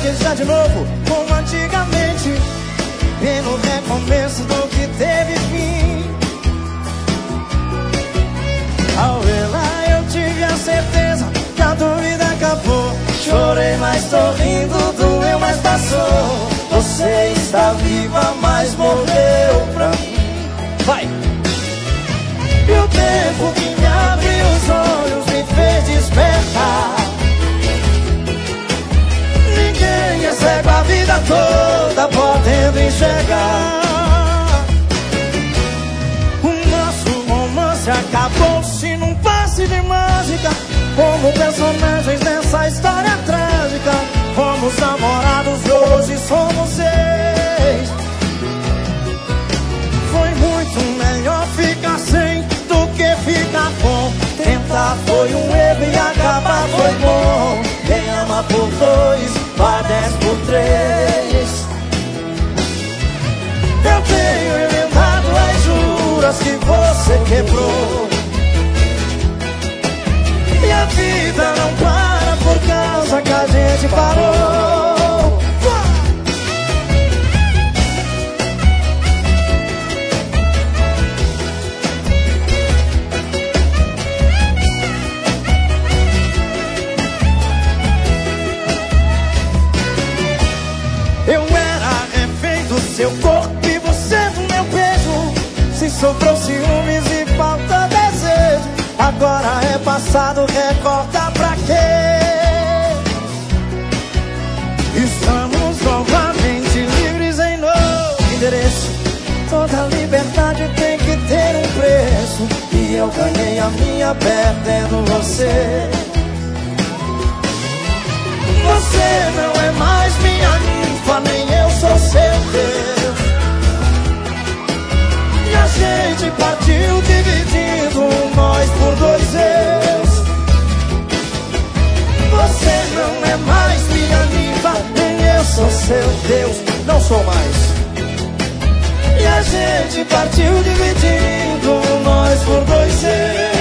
já de novo, como antigamente, bem no recomeço do que teve fim. Ao vê-la eu tive a certeza que a dúvida acabou. Chorei, mas tô rindo, doeu, mas passou. Você está viva, mas morreu pra mim. Vai! E o tempo que me abriu os olhos me fez despertar. Ninguém é cego a vida toda podendo enxergar. O nosso romance acabou-se num passe de mágica, como personagens nessa história trágica. Fomos namorados, hoje somos ex. Foi muito melhor ficar sem do que ficar com. Tentar foi um erro e acabar foi bom. Quem ama por dois, vai 10 por 3. Eu tenho emendado as juras que você quebrou. E a vida não para por causa que a gente parou. Eu era refém do seu corpo e você do meu beijo. Se sobrou ciúmes e falta desejo, agora é passado, recorda pra quê? Estamos novamente livres em novo endereço. Toda liberdade tem que ter um preço, e eu ganhei a minha perdendo você. Você não é mais minha ninfa, nem eu sou seu Deus. E a gente partiu dividindo nós por dois eus. Você não é mais minha ninfa, nem eu sou seu Deus. Não sou mais. E a gente partiu dividindo nós por dois eus.